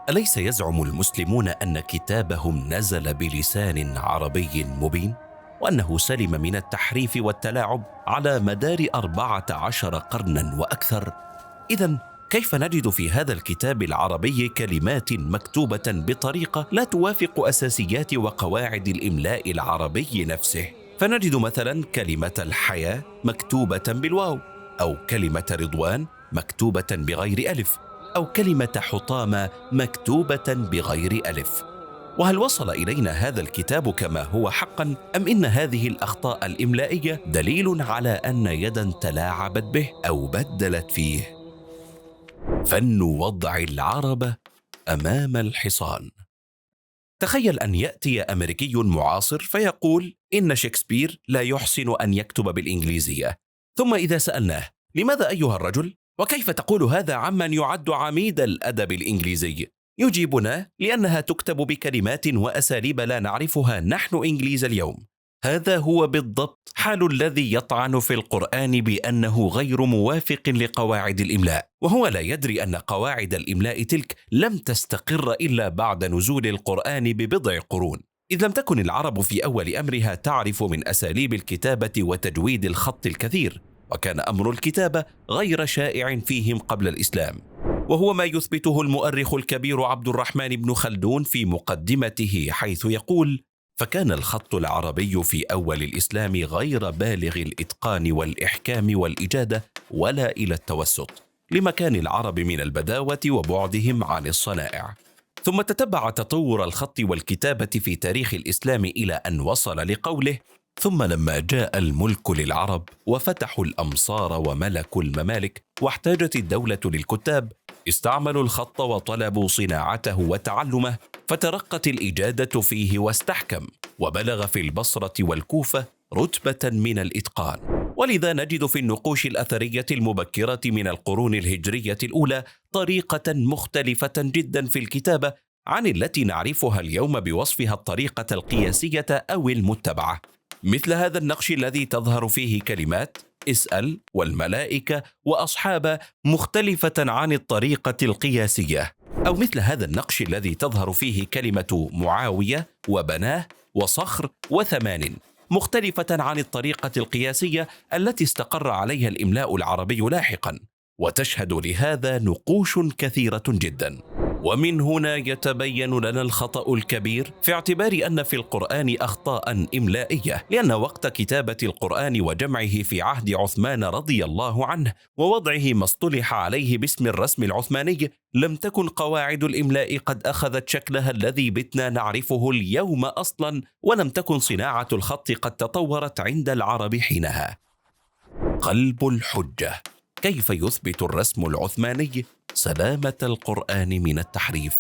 أليس يزعم المسلمون أن كتابهم نزل بلسان عربي مبين؟ وأنه سلم من التحريف والتلاعب على مدار 14 قرنا وأكثر؟ إذن كيف نجد في هذا الكتاب العربي كلمات مكتوبة بطريقة لا توافق أساسيات وقواعد الإملاء العربي نفسه؟ فنجد مثلا كلمة الحياة مكتوبة بالواو، أو كلمة رضوان مكتوبة بغير ألف، أو كلمة حطامة مكتوبة بغير ألف. وهل وصل إلينا هذا الكتاب كما هو حقا، أم إن هذه الأخطاء الإملائية دليل على أن يدا تلاعبت به أو بدلت فيه؟ فن وضع العرب أمام الحصان. تخيل أن يأتي أمريكي معاصر فيقول إن شكسبير لا يحسن أن يكتب بالإنجليزية، ثم إذا سألناه لماذا أيها الرجل؟ وكيف تقول هذا عمن يعد عميد الأدب الإنجليزي؟ يجيبنا لأنها تكتب بكلمات وأساليب لا نعرفها نحن إنجليز اليوم. هذا هو بالضبط حال الذي يطعن في القرآن بأنه غير موافق لقواعد الإملاء، وهو لا يدري أن قواعد الإملاء تلك لم تستقر إلا بعد نزول القرآن ببضع قرون، إذ لم تكن العرب في أول أمرها تعرف من أساليب الكتابة وتجويد الخط الكثير، وكان أمر الكتابة غير شائع فيهم قبل الإسلام، وهو ما يثبته المؤرخ الكبير عبد الرحمن بن خلدون في مقدمته، حيث يقول: فكان الخط العربي في أول الإسلام غير بالغ الإتقان والإحكام والإجادة ولا إلى التوسط، لمكان العرب من البداوة وبعدهم عن الصنائع. ثم تتبع تطور الخط والكتابة في تاريخ الإسلام إلى أن وصل لقوله: ثم لما جاء الملك للعرب وفتحوا الأمصار وملكوا الممالك واحتاجت الدولة للكتاب، استعملوا الخط وطلبوا صناعته وتعلمه، فترقت الإجادة فيه واستحكم، وبلغ في البصرة والكوفة رتبة من الإتقان. ولذا نجد في النقوش الأثرية المبكرة من القرون الهجرية الأولى طريقة مختلفة جدا في الكتابة عن التي نعرفها اليوم بوصفها الطريقة القياسية أو المتبعة، مثل هذا النقش الذي تظهر فيه كلمات اسأل والملائكة وأصحاب مختلفة عن الطريقة القياسية، أو مثل هذا النقش الذي تظهر فيه كلمة معاوية وبناه وصخر وثمان مختلفة عن الطريقة القياسية التي استقر عليها الإملاء العربي لاحقا، وتشهد لهذا نقوش كثيرة جدا. ومن هنا يتبين لنا الخطأ الكبير في اعتبار أن في القرآن أخطاء إملائية، لأن وقت كتابة القرآن وجمعه في عهد عثمان رضي الله عنه ووضعه ما اصطلح عليه باسم الرسم العثماني لم تكن قواعد الإملاء قد أخذت شكلها الذي بتنا نعرفه اليوم أصلا، ولم تكن صناعة الخط قد تطورت عند العرب حينها. قلب الحجة: كيف يثبت الرسم العثماني سلامة القرآن من التحريف؟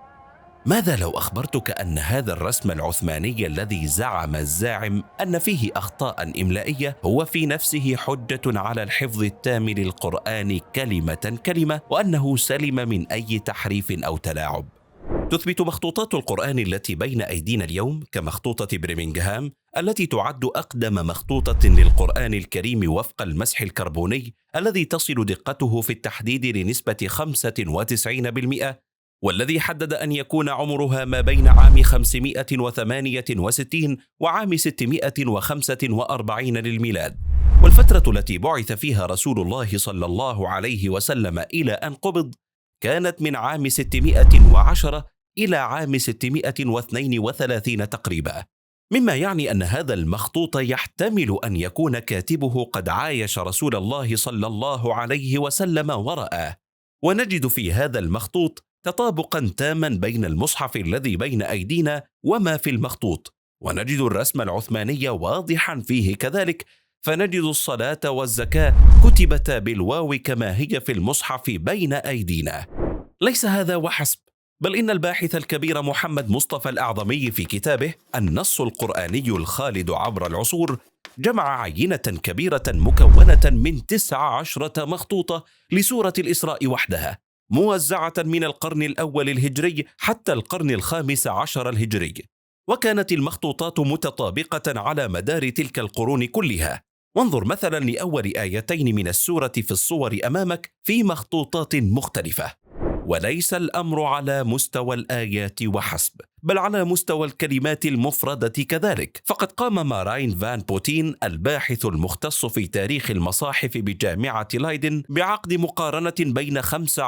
ماذا لو أخبرتك أن هذا الرسم العثماني الذي زعم الزاعم أن فيه أخطاء إملائية هو في نفسه حجة على الحفظ التام للقرآن كلمة كلمة، وأنه سلم من أي تحريف أو تلاعب؟ تثبت مخطوطات القرآن التي بين أيدينا اليوم كمخطوطة برمنغهام التي تعد أقدم مخطوطة للقرآن الكريم وفق المسح الكربوني الذي تصل دقته في التحديد لنسبة 95%، والذي حدد أن يكون عمرها ما بين عام 568 وعام 645 للميلاد، والفترة التي بعث فيها رسول الله صلى الله عليه وسلم إلى أن قبض كانت من عام 610 إلى عام 632 تقريبا، مما يعني أن هذا المخطوط يحتمل أن يكون كاتبه قد عايش رسول الله صلى الله عليه وسلم ورآه. ونجد في هذا المخطوط تطابقا تاما بين المصحف الذي بين أيدينا وما في المخطوط، ونجد الرسم العثماني واضحا فيه كذلك، فنجد الصلاة والزكاة كتبتا بالواو كما هي في المصحف بين أيدينا. ليس هذا وحسب، بل إن الباحث الكبير محمد مصطفى الأعظمي في كتابه النص القرآني الخالد عبر العصور جمع عينة كبيرة مكونة من 19 مخطوطة لسورة الإسراء وحدها، موزعة من القرن الأول الهجري حتى القرن الخامس عشر الهجري، وكانت المخطوطات متطابقة على مدار تلك القرون كلها. وانظر مثلا لأول آيتين من السورة في الصور أمامك في مخطوطات مختلفة. وليس الأمر على مستوى الآيات وحسب، بل على مستوى الكلمات المفردة كذلك. فقد قام ماراين فان بوتين الباحث المختص في تاريخ المصاحف بجامعة لايدن بعقد مقارنة بين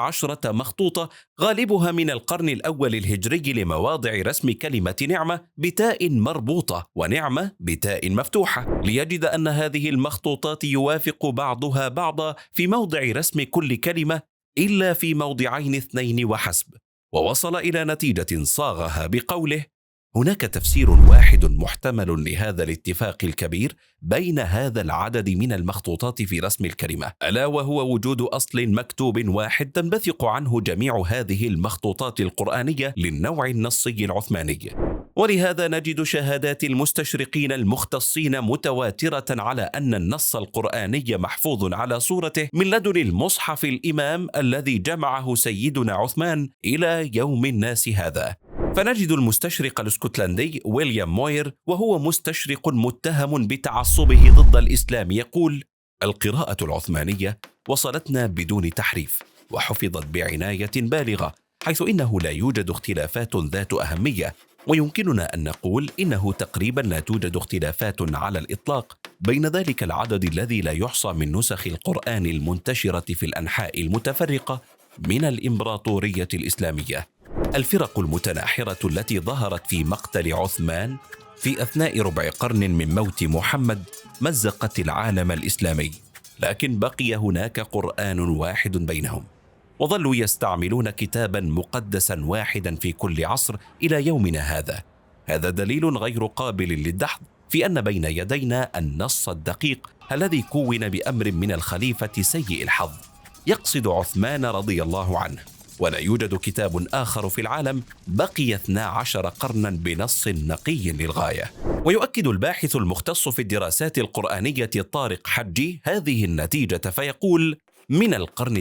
15 مخطوطة غالبها من القرن الأول الهجري لمواضع رسم كلمة نعمة بتاء مربوطة ونعمة بتاء مفتوحة، ليجد أن هذه المخطوطات يوافق بعضها بعضا في موضع رسم كل كلمة إلا في موضعين 2 وحسب. ووصل إلى نتيجة صاغها بقوله: هناك تفسير واحد محتمل لهذا الاتفاق الكبير بين هذا العدد من المخطوطات في رسم الكلمة، ألا وهو وجود أصل مكتوب واحد تنبثق عنه جميع هذه المخطوطات القرآنية للنوع النصي العثماني. ولهذا نجد شهادات المستشرقين المختصين متواترة على أن النص القرآني محفوظ على صورته من لدن المصحف الإمام الذي جمعه سيدنا عثمان إلى يوم الناس هذا. فنجد المستشرق الاسكتلندي ويليام موير، وهو مستشرق متهم بتعصبه ضد الإسلام، يقول: القراءة العثمانية وصلتنا بدون تحريف وحفظت بعناية بالغة، حيث إنه لا يوجد اختلافات ذات أهمية، ويمكننا أن نقول إنه تقريبا لا توجد اختلافات على الإطلاق بين ذلك العدد الذي لا يحصى من نسخ القرآن المنتشرة في الأنحاء المتفرقة من الإمبراطورية الإسلامية. الفرق المتناحرة التي ظهرت في مقتل عثمان في أثناء ربع قرن من موت محمد مزقت العالم الإسلامي، لكن بقي هناك قرآن واحد بينهم، وظلوا يستعملون كتابا مقدسا واحدا في كل عصر إلى يومنا هذا. هذا دليل غير قابل للدحض في أن بين يدينا النص الدقيق الذي كون بأمر من الخليفة سيء الحظ، يقصد عثمان رضي الله عنه، ولا يوجد كتاب آخر في العالم بقي 12 قرنا بنص نقي للغاية. ويؤكد الباحث المختص في الدراسات القرآنية طارق حجي هذه النتيجة فيقول: من القرن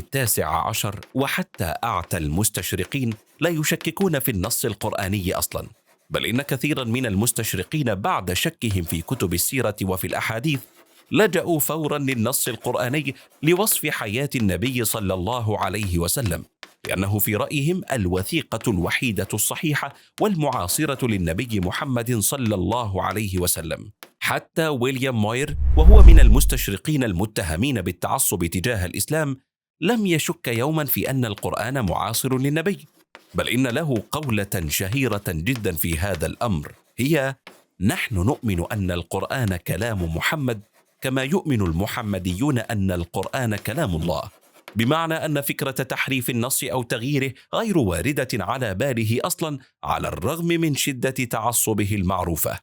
19 وحتى أعتى المستشرقين لا يشككون في النص القرآني أصلا، بل إن كثيرا من المستشرقين بعد شكهم في كتب السيرة وفي الأحاديث لجأوا فورا للنص القرآني لوصف حياة النبي صلى الله عليه وسلم، لأنه في رأيهم الوثيقة الوحيدة الصحيحة والمعاصرة للنبي محمد صلى الله عليه وسلم. حتى ويليام موير، وهو من المستشرقين المتهمين بالتعصب تجاه الإسلام، لم يشك يوما في أن القرآن معاصر للنبي، بل إن له قولة شهيرة جدا في هذا الأمر، هي: نحن نؤمن أن القرآن كلام محمد كما يؤمن المحمديون أن القرآن كلام الله، بمعنى أن فكرة تحريف النص أو تغييره غير واردة على باله أصلا، على الرغم من شدة تعصبه المعروفة.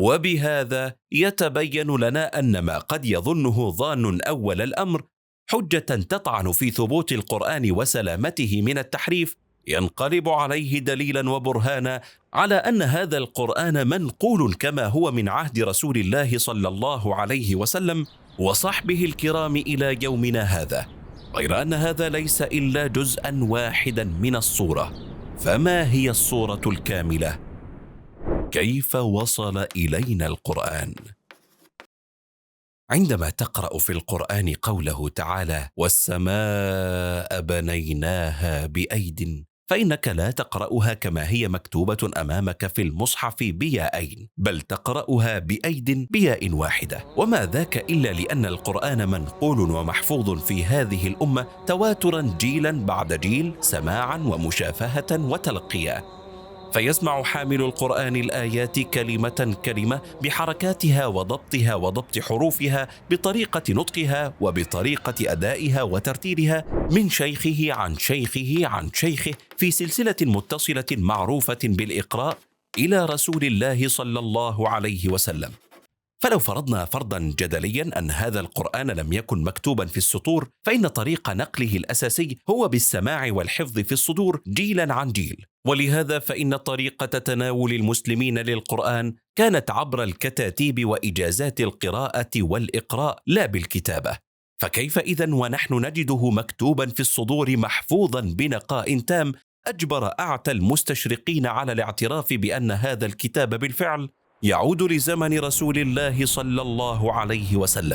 وبهذا يتبين لنا أن ما قد يظنه ظان أول الأمر حجة تطعن في ثبوت القرآن وسلامته من التحريف، ينقلب عليه دليلا وبرهانا على أن هذا القرآن منقول كما هو من عهد رسول الله صلى الله عليه وسلم وصحبه الكرام إلى يومنا هذا، غير أن هذا ليس إلا جزءا واحدا من الصورة. فما هي الصورة الكاملة؟ كيف وصل إلينا القرآن؟ عندما تقرأ في القرآن قوله تعالى: والسماء بنيناها بأيد، فإنك لا تقرأها كما هي مكتوبة أمامك في المصحف بياءين، بل تقرأها بأيد بياء واحدة. وما ذاك إلا لأن القرآن منقول ومحفوظ في هذه الأمة تواترا جيلا بعد جيل، سماعا ومشافهة وتلقيا، فيسمع حامل القرآن الآيات كلمة كلمة بحركاتها وضبطها وضبط حروفها، بطريقة نطقها وبطريقة أدائها وترتيلها، من شيخه عن شيخه عن شيخه، في سلسلة متصلة معروفة بالإقراء إلى رسول الله صلى الله عليه وسلم. فلو فرضنا فرضا جدليا أن هذا القرآن لم يكن مكتوبا في السطور، فإن طريق نقله الأساسي هو بالسماع والحفظ في الصدور جيلا عن جيل، ولهذا فإن طريقة تناول المسلمين للقرآن كانت عبر الكتاتيب وإجازات القراءة والإقراء لا بالكتابة. فكيف إذن ونحن نجده مكتوبا في الصدور محفوظا بنقاء تام أجبر أعتى المستشرقين على الاعتراف بأن هذا الكتاب بالفعل يعود لزمن رسول الله صلى الله عليه وسلم؟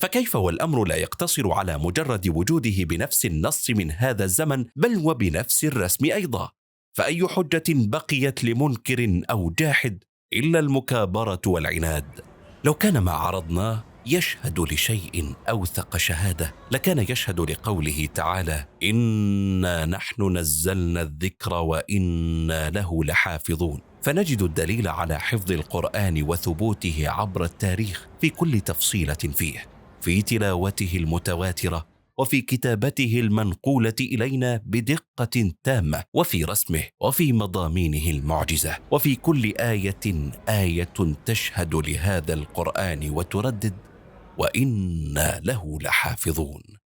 فكيف والأمر لا يقتصر على مجرد وجوده بنفس النص من هذا الزمن، بل وبنفس الرسم أيضا؟ فأي حجة بقيت لمنكر أو جاحد إلا المكابرة والعناد؟ لو كان ما عرضناه يشهد لشيء أوثق شهادة لكان يشهد لقوله تعالى: إنا نحن نزلنا الذكر وإنا له لحافظون. فنجد الدليل على حفظ القرآن وثبوته عبر التاريخ في كل تفصيلة فيه، في تلاوته المتواترة، وفي كتابته المنقولة إلينا بدقة تامة، وفي رسمه، وفي مضامينه المعجزة، وفي كل آية تشهد لهذا القرآن وتردد: وإنا له لحافظون.